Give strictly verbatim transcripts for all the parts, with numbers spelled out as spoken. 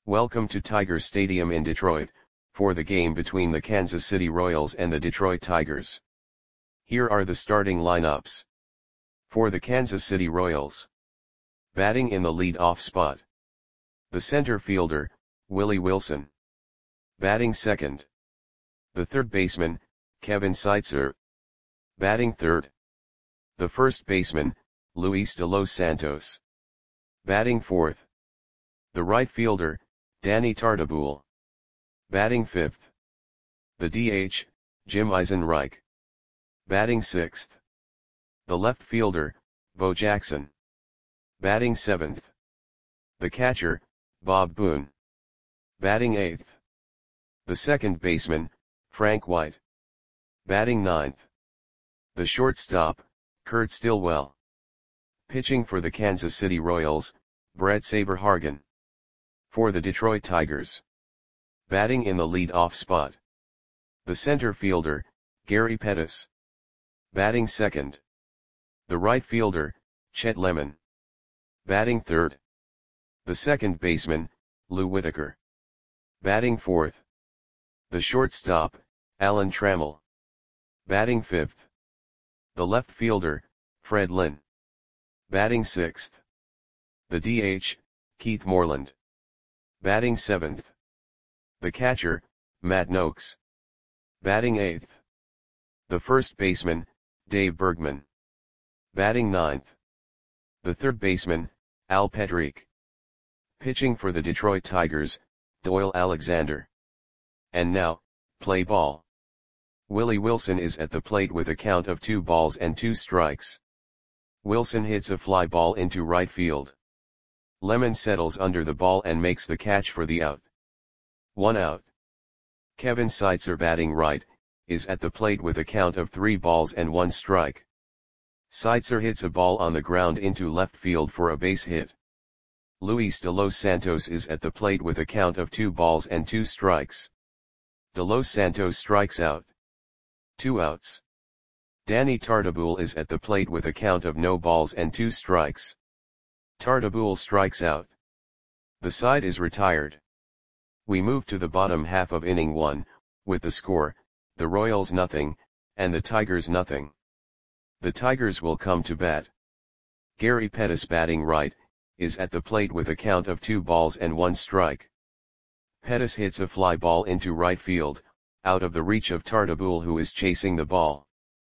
Welcome to Tiger Stadium in Detroit, for the game between the Kansas City Royals and the Detroit Tigers. Here are the starting lineups. For the Kansas City Royals. Batting in the lead-off spot. The center fielder, Willie Wilson. Batting second. The third baseman, Kevin Seitzer. Batting third. The first baseman, Luis de los Santos. Batting fourth. The right fielder, Danny Tartabull. Batting fifth. The D H, Jim Eisenreich. Batting sixth. The left fielder, Bo Jackson. Batting seventh. The catcher, Bob Boone. Batting eighth. The second baseman, Frank White. Batting ninth. The shortstop, Kurt Stillwell. Pitching for the Kansas City Royals, Brett Saberhagen. For the Detroit Tigers. Batting in the lead-off spot. The center fielder, Gary Pettis. Batting second. The right fielder, Chet Lemon. Batting third. The second baseman, Lou Whitaker. Batting fourth. The shortstop, Alan Trammell. Batting fifth. The left fielder, Fred Lynn. Batting sixth. The D H, Keith Moreland. Batting seventh. The catcher, Matt Noakes. Batting eighth. The first baseman, Dave Bergman. Batting ninth. The third baseman, Al Petrick. Pitching for the Detroit Tigers, Doyle Alexander. And now, play ball. Willie Wilson is at the plate with a count of two balls and two strikes. Wilson hits a fly ball into right field. Lemon settles under the ball and makes the catch for the out. One out. Kevin Seitzer, batting right, is at the plate with a count of three balls and one strike. Seitzer hits a ball on the ground into left field for a base hit. Luis de los Santos is at the plate with a count of two balls and two strikes. De los Santos strikes out. Two outs. Danny Tartabull is at the plate with a count of no balls and two strikes. Tartabull strikes out. The side is retired. We move to the bottom half of inning one, with the score, the Royals nothing, and the Tigers nothing. The Tigers will come to bat. Gary Pettis, batting right, is at the plate with a count of two balls and one strike. Pettis hits a fly ball into right field, out of the reach of Tartabull, who is chasing the ball.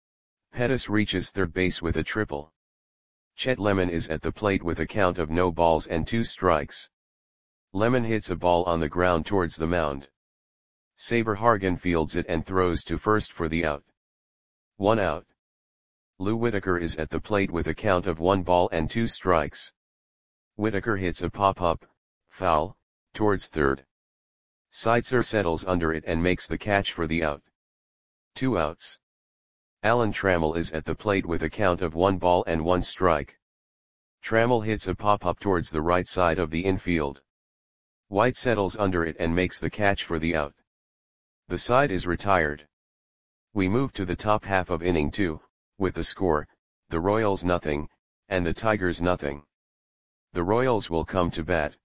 Pettis reaches third base with a triple. Chet Lemon is at the plate with a count of no balls and two strikes. Lemon hits a ball on the ground towards the mound. Saberhagen fields it and throws to first for the out. One out. Lou Whitaker is at the plate with a count of one ball and two strikes. Whitaker hits a pop-up, foul, towards third. Seitzer settles under it and makes the catch for the out. Two outs. Alan Trammell is at the plate with a count of one ball and one strike. Trammell hits a pop-up towards the right side of the infield. White settles under it and makes the catch for the out. The side is retired. We move to the top half of inning two, with the score, the Royals nothing, and the Tigers nothing. The Royals will come to bat.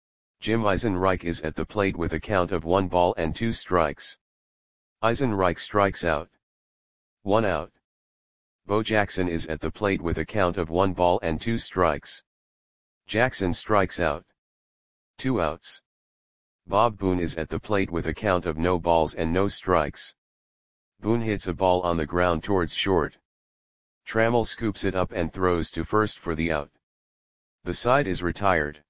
Jim Eisenreich is at the plate with a count of one ball and two strikes. Eisenreich strikes out. One out. Bo Jackson is at the plate with a count of one ball and two strikes. Jackson strikes out. Two outs. Bob Boone is at the plate with a count of no balls and no strikes. Boone hits a ball on the ground towards short. Trammell scoops it up and throws to first for the out. The side is retired.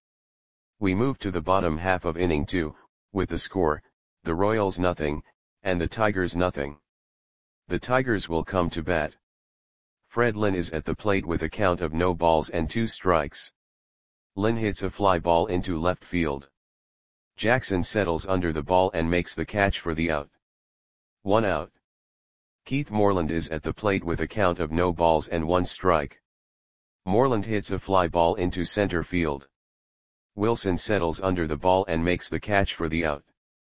We move to the bottom half of inning two, with the score, the Royals nothing, and the Tigers nothing. The Tigers will come to bat. Fred Lynn is at the plate with a count of no balls and two strikes. Lynn hits a fly ball into left field. Jackson settles under the ball and makes the catch for the out. One out. Keith Moreland is at the plate with a count of no balls and one strike. Moreland hits a fly ball into center field. Wilson settles under the ball and makes the catch for the out.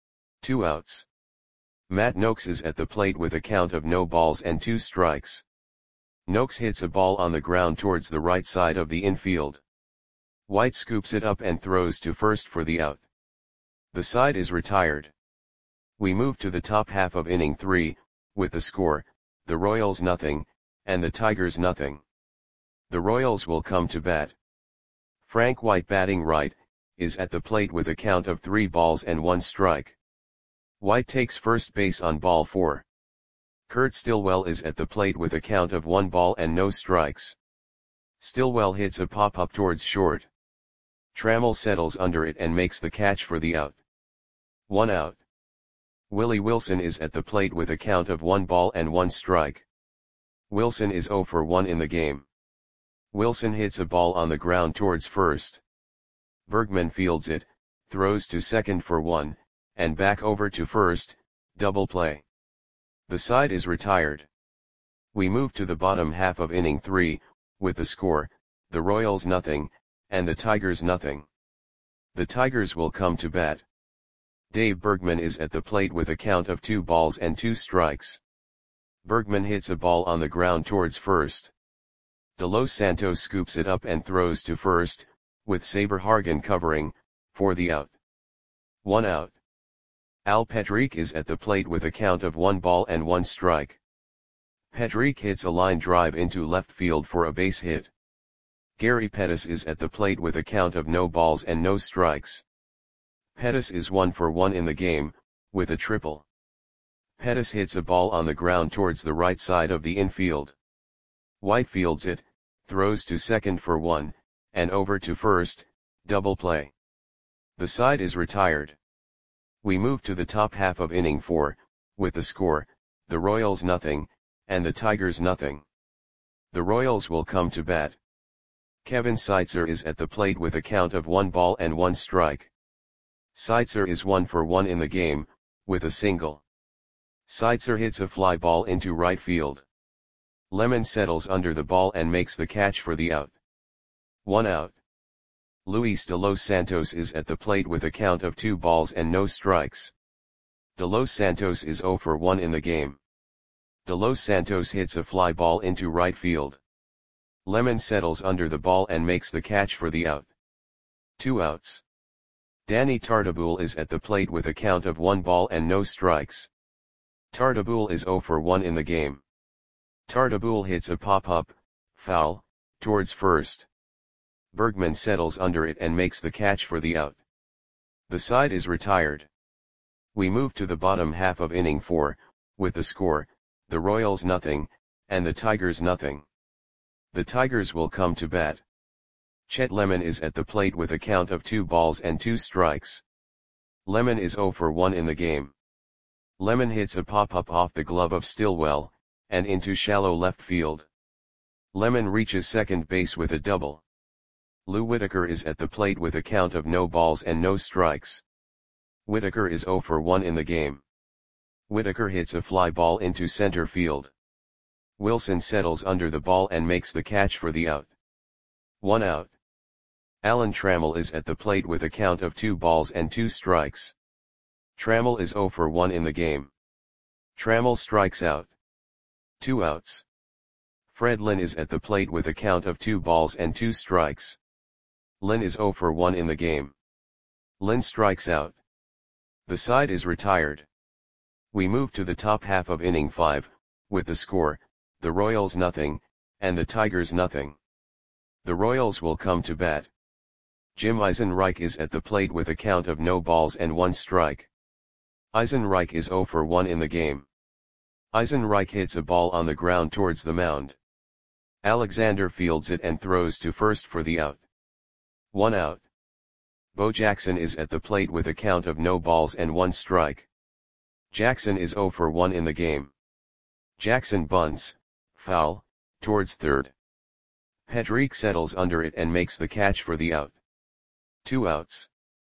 Two outs. Matt Noakes is at the plate with a count of no balls and two strikes. Noakes hits a ball on the ground towards the right side of the infield. White scoops it up and throws to first for the out. The side is retired. We move to the top half of inning three, with the score, the Royals nothing, and the Tigers nothing. The Royals will come to bat. Frank White, batting right, is at the plate with a count of three balls and one strike. White takes first base on ball four. Kurt Stillwell is at the plate with a count of one ball and no strikes. Stillwell hits a pop-up towards short. Trammell settles under it and makes the catch for the out. One out. Willie Wilson is at the plate with a count of one ball and one strike. Wilson is oh for one in the game. Wilson hits a ball on the ground towards first. Bergman fields it, throws to second for one, and back over to first, double play. The side is retired. We move to the bottom half of inning three, with the score, the Royals nothing, and the Tigers nothing. The Tigers will come to bat. Dave Bergman is at the plate with a count of two balls and two strikes. Bergman hits a ball on the ground towards first. De Los Santos scoops it up and throws to first, with Saberhagen covering, for the out. One out. Al Patrick is at the plate with a count of one ball and one strike. Patrick hits a line drive into left field for a base hit. Gary Pettis is at the plate with a count of no balls and no strikes. Pettis is one for one in the game, with a triple. Pettis hits a ball on the ground towards the right side of the infield. White fields it, throws to second for one, and over to first, double play. The side is retired. We move to the top half of inning four, with the score, the Royals nothing, and the Tigers nothing. The Royals will come to bat. Kevin Seitzer is at the plate with a count of one ball and one strike. Seitzer is one for one in the game, with a single. Seitzer hits a fly ball into right field. Lemon settles under the ball and makes the catch for the out. One out. Luis De Los Santos is at the plate with a count of two balls and no strikes. De Los Santos is oh for one in the game. De Los Santos hits a fly ball into right field. Lemon settles under the ball and makes the catch for the out. Two outs. Danny Tartabull is at the plate with a count of one ball and no strikes. Tartabull is oh for one in the game. Tartabull hits a pop-up, foul, towards first. Bergman settles under it and makes the catch for the out. The side is retired. We move to the bottom half of inning four, with the score, the Royals nothing, and the Tigers nothing. The Tigers will come to bat. Chet Lemon is at the plate with a count of two balls and two strikes. Lemon is oh for one in the game. Lemon hits a pop-up off the glove of Stillwell, and into shallow left field. Lemon reaches second base with a double. Lou Whitaker is at the plate with a count of no balls and no strikes. Whitaker is oh for one in the game. Whitaker hits a fly ball into center field. Wilson settles under the ball and makes the catch for the out. One out. Alan Trammell is at the plate with a count of two balls and two strikes. Trammell is oh for one in the game. Trammell strikes out. Two outs. Fred Lynn is at the plate with a count of two balls and two strikes. Lynn is oh for one in the game. Lynn strikes out. The side is retired. We move to the top half of inning five, with the score, the Royals nothing, and the Tigers nothing. The Royals will come to bat. Jim Eisenreich is at the plate with a count of no balls and one strike. Eisenreich is oh for one in the game. Eisenreich hits a ball on the ground towards the mound. Alexander fields it and throws to first for the out. One out. Bo Jackson is at the plate with a count of no balls and one strike. Jackson is oh for one in the game. Jackson bunts, foul, towards third. Patrick settles under it and makes the catch for the out. Two outs.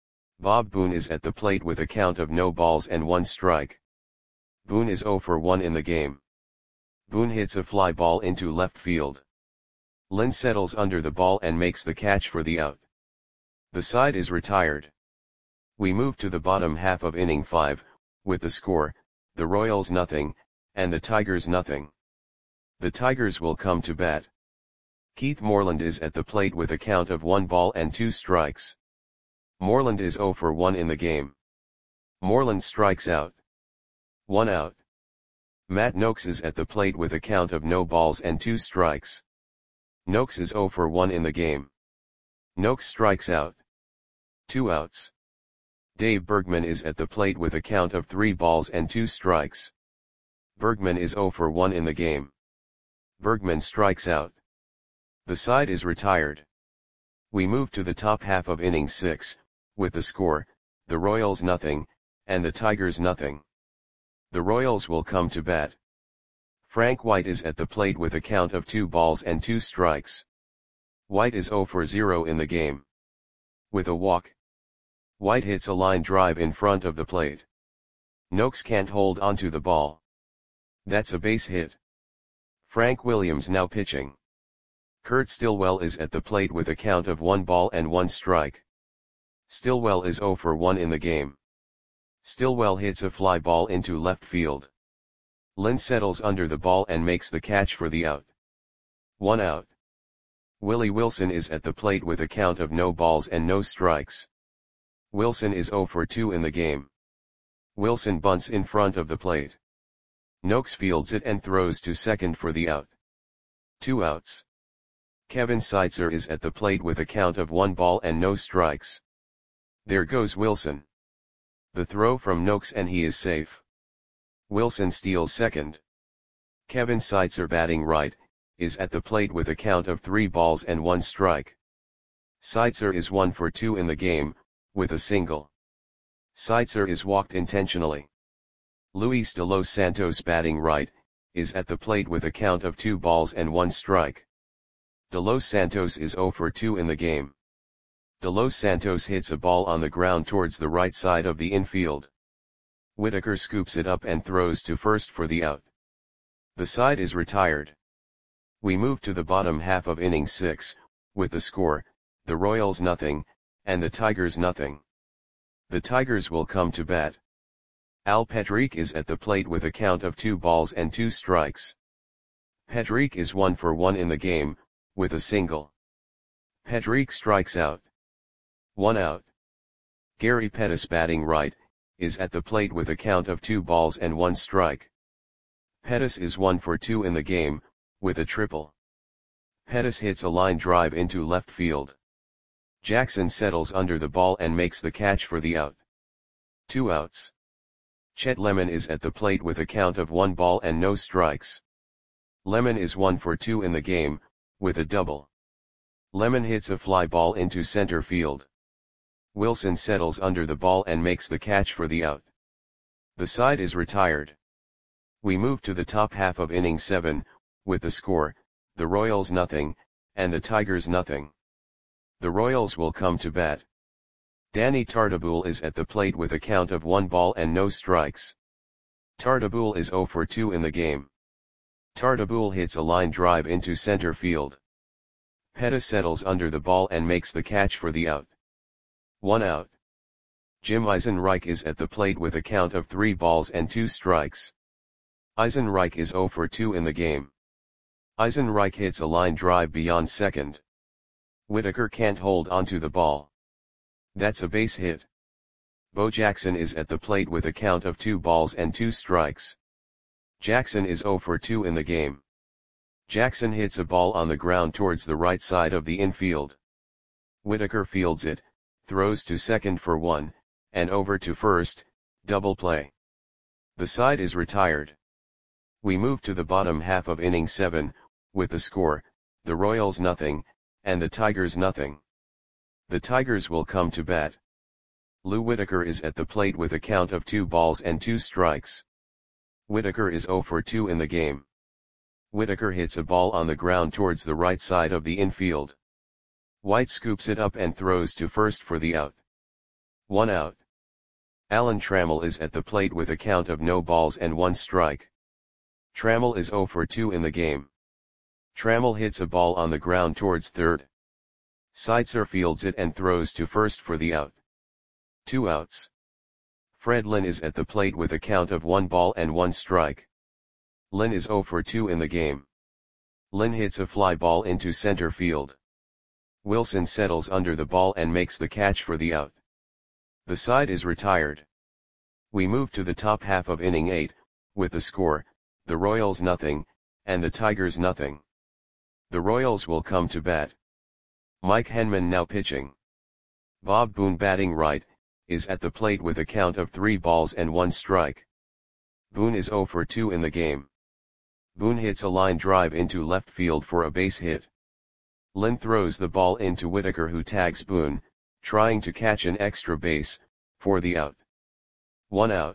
Bob Boone is at the plate with a count of no balls and one strike. Boone is oh for one in the game. Boone hits a fly ball into left field. Lynn settles under the ball and makes the catch for the out. The side is retired. We move to the bottom half of inning five, with the score, the Royals nothing, and the Tigers nothing. The Tigers will come to bat. Keith Moreland is at the plate with a count of one ball and two strikes. Moreland is oh for one in the game. Moreland strikes out. One out. Matt Noakes is at the plate with a count of no balls and two strikes. Noakes is oh for one in the game. Noakes strikes out. Two outs. Dave Bergman is at the plate with a count of three balls and two strikes. Bergman is oh for one in the game. Bergman strikes out. The side is retired. We move to the top half of inning six, with the score, the Royals nothing, and the Tigers nothing. The Royals will come to bat. Frank White is at the plate with a count of two balls and two strikes. White is oh for zero in the game. With a walk, White hits a line drive in front of the plate. Noakes can't hold onto the ball. That's a base hit. Frank Williams now pitching. Kurt Stillwell is at the plate with a count of one ball and one strike. Stillwell is oh for one in the game. Stillwell hits a fly ball into left field. Lynn settles under the ball and makes the catch for the out. One out. Willie Wilson is at the plate with a count of no balls and no strikes. Wilson is oh for two in the game. Wilson bunts in front of the plate. Noakes fields it and throws to second for the out. Two outs. Kevin Seitzer is at the plate with a count of one ball and no strikes. There goes Wilson. The throw from Noakes and he is safe. Wilson steals second. Kevin Seitzer, batting right, is at the plate with a count of three balls and one strike. Seitzer is one for two in the game, with a single. Seitzer is walked intentionally. Luis de Los Santos, batting right, is at the plate with a count of two balls and one strike. De Los Santos is oh for two in the game. De Los Santos hits a ball on the ground towards the right side of the infield. Whitaker scoops it up and throws to first for the out. The side is retired. We move to the bottom half of inning six, with the score, the Royals nothing, and the Tigers nothing. The Tigers will come to bat. Al Patrick is at the plate with a count of two balls and two strikes. Patrick is one for one in the game, with a single. Patrick strikes out. One out. Gary Pettis, batting right, is at the plate with a count of two balls and one strike. Pettis is one for two in the game, with a triple. Pettis hits a line drive into left field. Jackson settles under the ball and makes the catch for the out. Two outs. Chet Lemon is at the plate with a count of one ball and no strikes. Lemon is one for two in the game, with a double. Lemon hits a fly ball into center field. Wilson settles under the ball and makes the catch for the out. The side is retired. We move to the top half of inning seven, with the score, the Royals nothing, and the Tigers nothing. The Royals will come to bat. Danny Tartabull is at the plate with a count of one ball and no strikes. Tartabull is oh for two in the game. Tartabull hits a line drive into center field. Pettis settles under the ball and makes the catch for the out. One out. Jim Eisenreich is at the plate with a count of three balls and two strikes. Eisenreich is oh for two in the game. Eisenreich hits a line drive beyond second. Whitaker can't hold onto the ball. That's a base hit. Bo Jackson is at the plate with a count of two balls and two strikes. Jackson is oh for two in the game. Jackson hits a ball on the ground towards the right side of the infield. Whitaker fields it, throws to second for one, and over to first, double play. The side is retired. We move to the bottom half of inning seven, with the score, the Royals nothing, and the Tigers nothing. The Tigers will come to bat. Lou Whitaker is at the plate with a count of two balls and two strikes. Whitaker is oh for two in the game. Whitaker hits a ball on the ground towards the right side of the infield. White scoops it up and throws to first for the out. One out. Alan Trammell is at the plate with a count of no balls and one strike. Trammell is oh for two in the game. Trammell hits a ball on the ground towards third. Seitzer fields it and throws to first for the out. Two outs. Fred Lynn is at the plate with a count of one ball and one strike. Lynn is oh for two in the game. Lynn hits a fly ball into center field. Wilson settles under the ball and makes the catch for the out. The side is retired. We move to the top half of inning eight, with the score, the Royals nothing, and the Tigers nothing. The Royals will come to bat. Mike Henman now pitching. Bob Boone batting right, is at the plate with a count of three balls and one strike. Boone is oh for two in the game. Boone hits a line drive into left field for a base hit. Lynn throws the ball into Whitaker, who tags Boone, trying to catch an extra base, for the out. One out.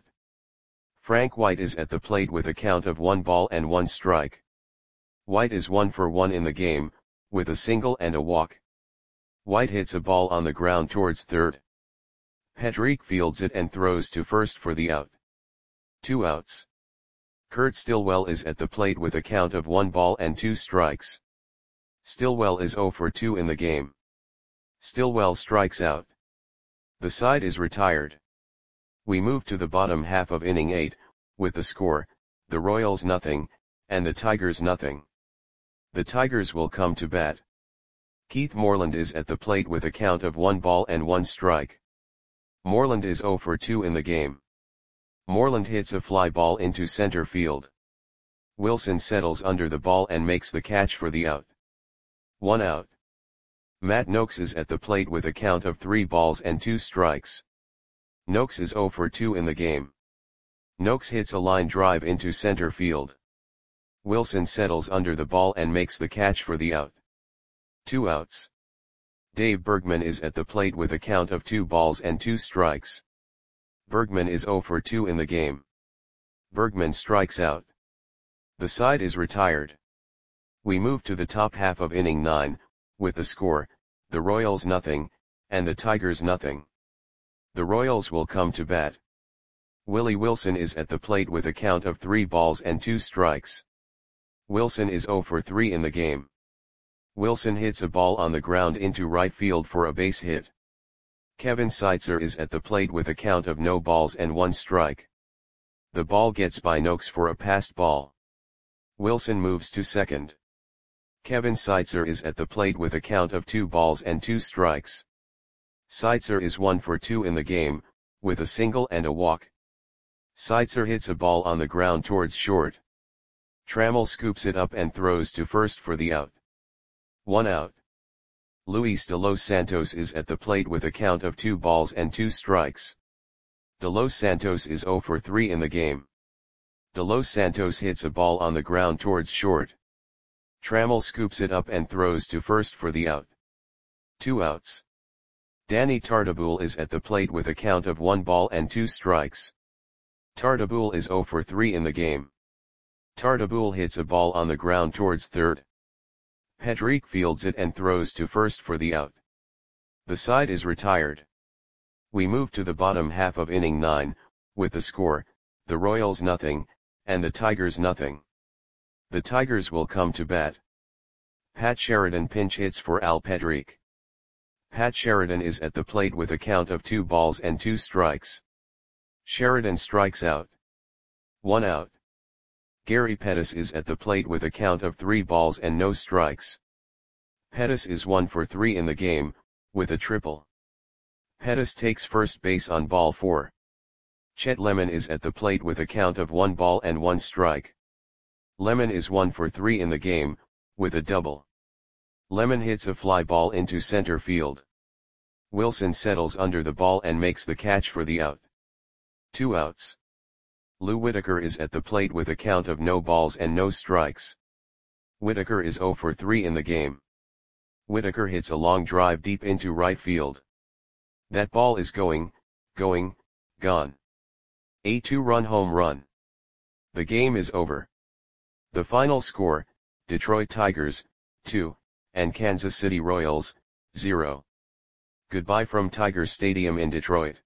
Frank White is at the plate with a count of one ball and one strike. White is one for one in the game, with a single and a walk. White hits a ball on the ground towards third. Pedrick fields it and throws to first for the out. Two outs. Kurt Stillwell is at the plate with a count of one ball and two strikes. Stillwell is oh for two in the game. Stillwell strikes out. The side is retired. We move to the bottom half of inning eight, with the score, the Royals nothing, and the Tigers nothing. The Tigers will come to bat. Keith Moreland is at the plate with a count of one ball and one strike. Moreland is oh for two in the game. Moreland hits a fly ball into center field. Wilson settles under the ball and makes the catch for the out. One out. Matt Noakes is at the plate with a count of three balls and two strikes. Noakes is oh for two in the game. Noakes hits a line drive into center field. Wilson settles under the ball and makes the catch for the out. Two outs. Dave Bergman is at the plate with a count of two balls and two strikes. Bergman is oh for two in the game. Bergman strikes out. The side is retired. We move to the top half of inning nine, with the score, the Royals nothing, and the Tigers nothing. The Royals will come to bat. Willie Wilson is at the plate with a count of three balls and two strikes. Wilson is oh for three in the game. Wilson hits a ball on the ground into right field for a base hit. Kevin Seitzer is at the plate with a count of no balls and one strike. The ball gets by Noakes for a passed ball. Wilson moves to second. Kevin Seitzer is at the plate with a count of two balls and two strikes. Seitzer is one for two in the game, with a single and a walk. Seitzer hits a ball on the ground towards short. Trammell scoops it up and throws to first for the out. One out. Luis de Los Santos is at the plate with a count of two balls and two strikes. De Los Santos is oh for three in the game. De Los Santos hits a ball on the ground towards short. Trammell scoops it up and throws to first for the out. Two outs. Danny Tartabull is at the plate with a count of one ball and two strikes. Tartabull is oh for three in the game. Tartabull hits a ball on the ground towards third. Pedrick fields it and throws to first for the out. The side is retired. We move to the bottom half of inning nine, with the score, the Royals nothing, and the Tigers nothing. The Tigers will come to bat. Pat Sheridan pinch hits for Al Pedrick. Pat Sheridan is at the plate with a count of two balls and two strikes. Sheridan strikes out. One out. Gary Pettis is at the plate with a count of three balls and no strikes. Pettis is one for three in the game, with a triple. Pettis takes first base on ball four. Chet Lemon is at the plate with a count of one ball and one strike. Lemon is one for three in the game, with a double. Lemon hits a fly ball into center field. Wilson settles under the ball and makes the catch for the out. Two outs. Lou Whitaker is at the plate with a count of no balls and no strikes. Whitaker is oh for three in the game. Whitaker hits a long drive deep into right field. That ball is going, going, gone. A two-run home run. The game is over. The final score, Detroit Tigers, two, and Kansas City Royals, zero. Goodbye from Tiger Stadium in Detroit.